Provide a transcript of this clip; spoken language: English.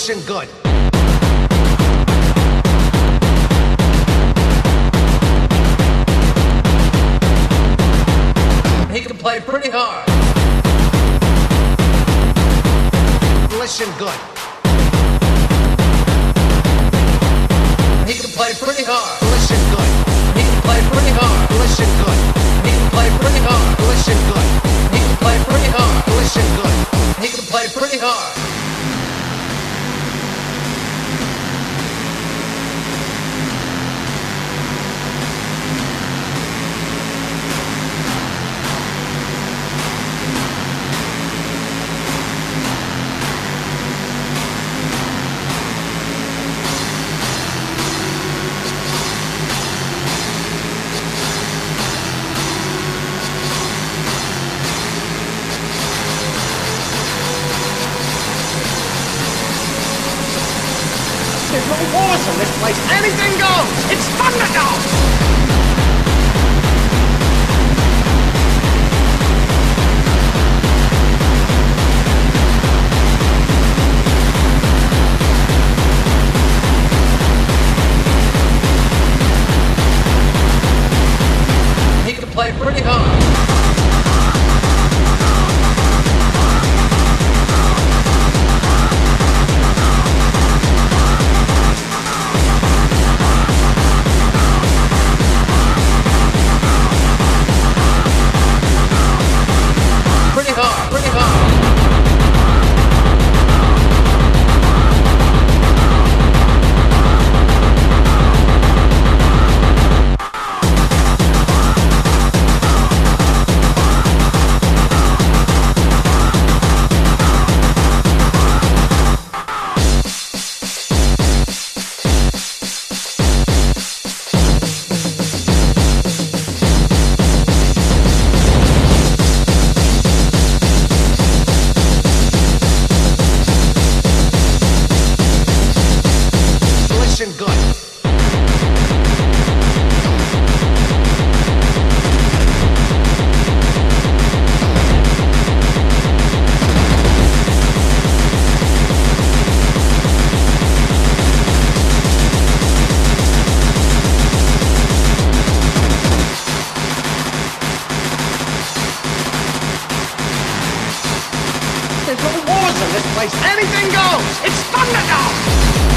Listen good. He can play pretty hard. Listen good. He can play pretty hard. Listen good. He can play pretty hard. Listen good. He can play pretty hard. Listen good. He can play pretty hard. Listen good. He can play pretty hard. There's no walls in this place. Anything goes. It's Thunderdome. He can play pretty hard. Pretty hard, pretty hard. Listen good. There's no walls in this place. Anything goes. It's Thunderdome.